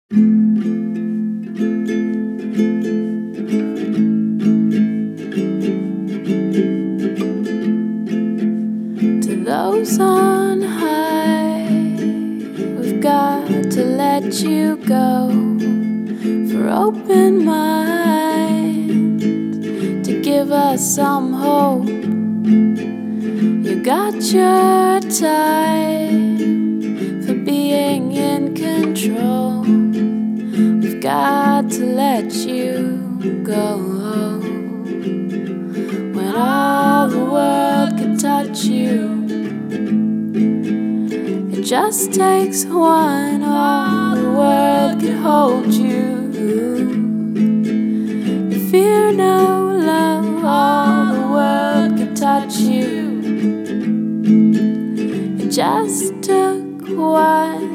To those on high, we've got to let you go. For open minds to give us some hope. You got your time for being in control. We've got to let you go. When all the world could touch you, it just takes one. All the world could hold you. You fear no love. All the world could touch you. It just took one.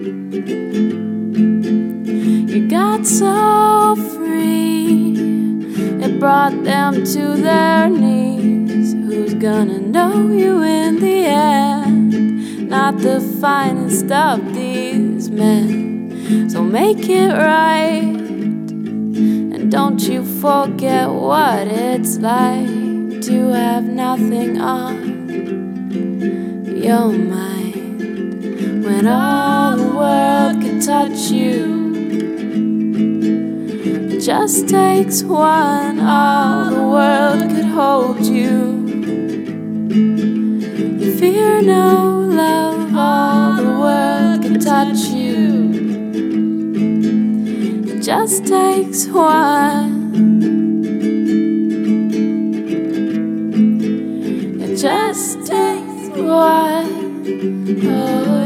You got so free, it brought them to their knees. Who's gonna know you in the end? Not the finest of these men. So make it right, and don't you forget what it's like to have nothing on your mind. When all the world can touch you, it just takes one. All the world could hold you. You fear no love. All the world can touch you. It just takes one. It just takes one. Oh,